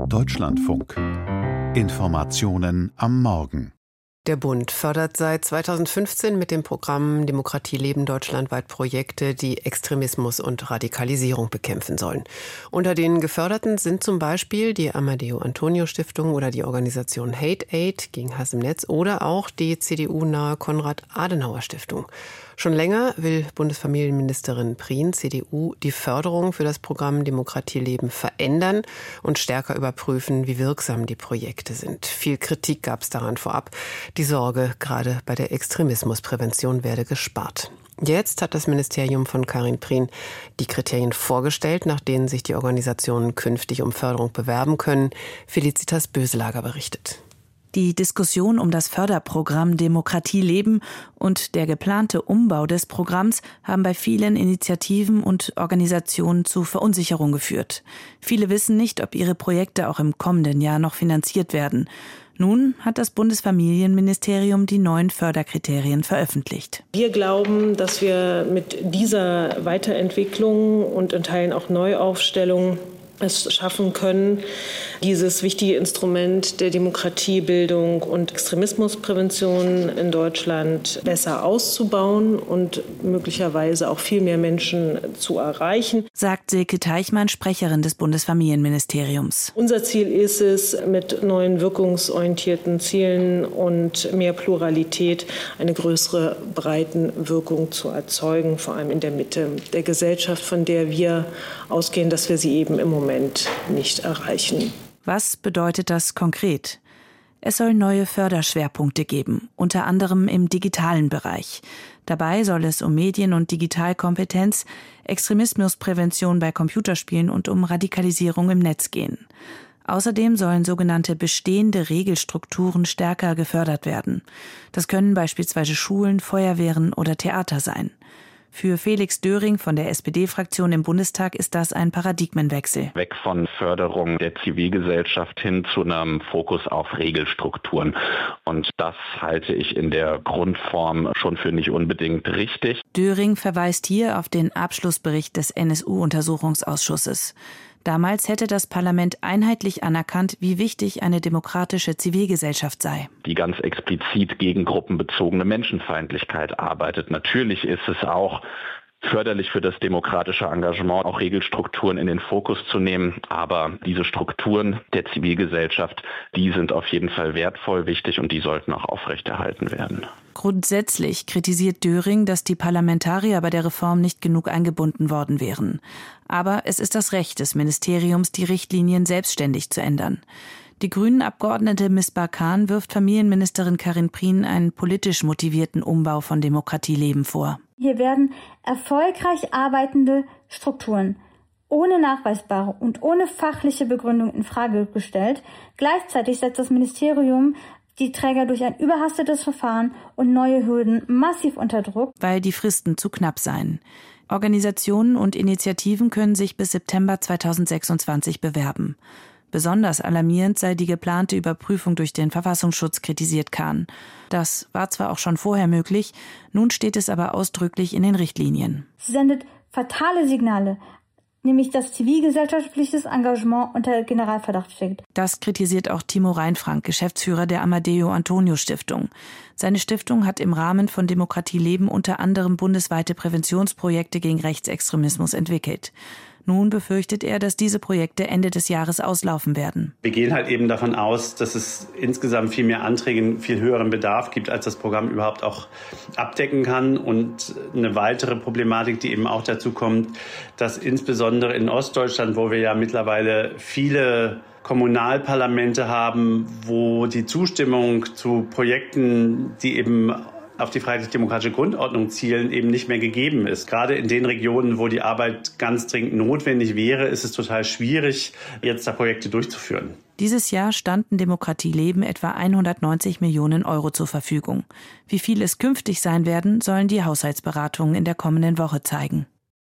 Deutschlandfunk. Informationen am Morgen. Der Bund fördert seit 2015 mit dem Programm Demokratie leben deutschlandweit Projekte, die Extremismus und Radikalisierung bekämpfen sollen. Unter den Geförderten sind zum Beispiel die Amadeo-Antonio-Stiftung oder die Organisation Hate Aid gegen Hass im Netz oder auch die CDU-nahe Konrad-Adenauer-Stiftung. Schon länger will Bundesfamilienministerin Prien, CDU, die Förderung für das Programm Demokratie leben verändern und stärker überprüfen, wie wirksam die Projekte sind. Viel Kritik gab es daran vorab. Die Sorge, gerade bei der Extremismusprävention werde gespart. Jetzt hat das Ministerium von Karin Prien die Kriterien vorgestellt, nach denen sich die Organisationen künftig um Förderung bewerben können. Felicitas Böselager berichtet. Die Diskussion um das Förderprogramm Demokratie leben und der geplante Umbau des Programms haben bei vielen Initiativen und Organisationen zu Verunsicherung geführt. Viele wissen nicht, ob ihre Projekte auch im kommenden Jahr noch finanziert werden. Nun hat das Bundesfamilienministerium die neuen Förderkriterien veröffentlicht. Wir glauben, dass wir mit dieser Weiterentwicklung und in Teilen auch Neuaufstellung es schaffen können, dieses wichtige Instrument der Demokratiebildung und Extremismusprävention in Deutschland besser auszubauen und möglicherweise auch viel mehr Menschen zu erreichen, sagt Silke Teichmann, Sprecherin des Bundesfamilienministeriums. Unser Ziel ist es, mit neuen wirkungsorientierten Zielen und mehr Pluralität eine größere Breitenwirkung zu erzeugen, vor allem in der Mitte der Gesellschaft, von der wir ausgehen, dass wir sie eben im Moment nicht erreichen. Was bedeutet das konkret? Es soll neue Förderschwerpunkte geben, unter anderem im digitalen Bereich. Dabei soll es um Medien- und Digitalkompetenz, Extremismusprävention bei Computerspielen und um Radikalisierung im Netz gehen. Außerdem sollen sogenannte bestehende Regelstrukturen stärker gefördert werden. Das können beispielsweise Schulen, Feuerwehren oder Theater sein. Für Felix Döring von der SPD-Fraktion im Bundestag ist das ein Paradigmenwechsel. Weg von Förderung der Zivilgesellschaft hin zu einem Fokus auf Regelstrukturen. Und das halte ich in der Grundform schon für nicht unbedingt richtig. Döring verweist hier auf den Abschlussbericht des NSU-Untersuchungsausschusses. Damals hätte das Parlament einheitlich anerkannt, wie wichtig eine demokratische Zivilgesellschaft sei. Die ganz explizit gegen gruppenbezogene Menschenfeindlichkeit arbeitet. Natürlich ist es auch förderlich für das demokratische Engagement, auch Regelstrukturen in den Fokus zu nehmen. Aber diese Strukturen der Zivilgesellschaft, die sind auf jeden Fall wertvoll, wichtig und die sollten auch aufrechterhalten werden. Grundsätzlich kritisiert Döring, dass die Parlamentarier bei der Reform nicht genug eingebunden worden wären. Aber es ist das Recht des Ministeriums, die Richtlinien selbstständig zu ändern. Die Grünen-Abgeordnete Misbah Khan wirft Familienministerin Karin Prien einen politisch motivierten Umbau von Demokratie leben vor. Hier werden erfolgreich arbeitende Strukturen ohne nachweisbare und ohne fachliche Begründung in Frage gestellt. Gleichzeitig setzt das Ministerium die Träger durch ein überhastetes Verfahren und neue Hürden massiv unter Druck, weil die Fristen zu knapp seien. Organisationen und Initiativen können sich bis September 2026 bewerben. Besonders alarmierend sei die geplante Überprüfung durch den Verfassungsschutz, kritisiert Khan. Das war zwar auch schon vorher möglich, nun steht es aber ausdrücklich in den Richtlinien. Sie sendet fatale Signale, nämlich dass zivilgesellschaftliches Engagement unter Generalverdacht steht. Das kritisiert auch Timo Reinfrank, Geschäftsführer der Amadeo-Antonio-Stiftung. Seine Stiftung hat im Rahmen von Demokratie leben unter anderem bundesweite Präventionsprojekte gegen Rechtsextremismus entwickelt. Nun befürchtet er, dass diese Projekte Ende des Jahres auslaufen werden. Wir gehen halt eben davon aus, dass es insgesamt viel mehr Anträge, einen viel höheren Bedarf gibt, als das Programm überhaupt auch abdecken kann. Und eine weitere Problematik, die eben auch dazu kommt, dass insbesondere in Ostdeutschland, wo wir ja mittlerweile viele Kommunalparlamente haben, wo die Zustimmung zu Projekten, die eben auf die freiheitlich-demokratische Grundordnung zielen, eben nicht mehr gegeben ist. Gerade in den Regionen, wo die Arbeit ganz dringend notwendig wäre, ist es total schwierig, jetzt da Projekte durchzuführen. Dieses Jahr standen Demokratie leben etwa 190 Millionen Euro zur Verfügung. Wie viel es künftig sein werden, sollen die Haushaltsberatungen in der kommenden Woche zeigen.